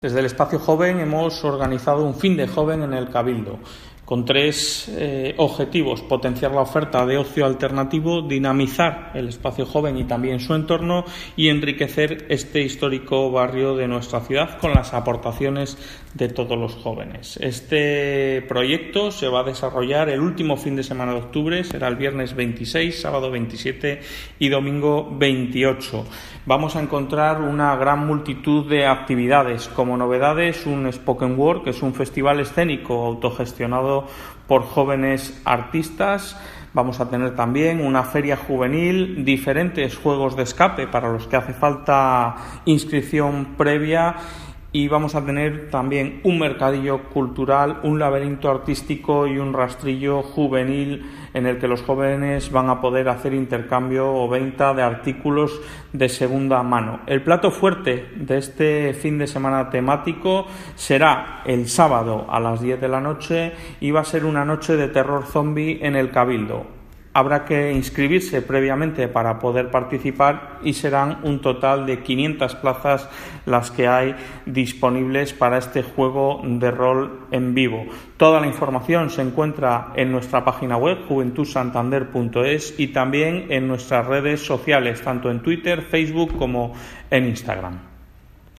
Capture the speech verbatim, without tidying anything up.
Desde el Espacio Joven hemos organizado un fin de joven en el Cabildo, con tres eh, objetivos: potenciar la oferta de ocio alternativo, dinamizar el espacio joven y también su entorno y enriquecer este histórico barrio de nuestra ciudad con las aportaciones de todos los jóvenes. Este proyecto se va a desarrollar el último fin de semana de octubre, será el viernes veintiséis, sábado veintisiete y domingo veintiocho. Vamos a encontrar una gran multitud de actividades. Como novedades, un Spoken Word, que es un festival escénico autogestionado por jóvenes artistas. Vamos a tener también una feria juvenil, diferentes juegos de escape para los que hace falta inscripción previa, y vamos a tener también un mercadillo cultural, un laberinto artístico y un rastrillo juvenil en el que los jóvenes van a poder hacer intercambio o venta de artículos de segunda mano. El plato fuerte de este fin de semana temático será el sábado a las diez de la noche y va a ser una noche de terror zombie en el Cabildo. Habrá que inscribirse previamente para poder participar y serán un total de quinientas plazas las que hay disponibles para este juego de rol en vivo. Toda la información se encuentra en nuestra página web juventud santander punto es y también en nuestras redes sociales, tanto en Twitter, Facebook como en Instagram.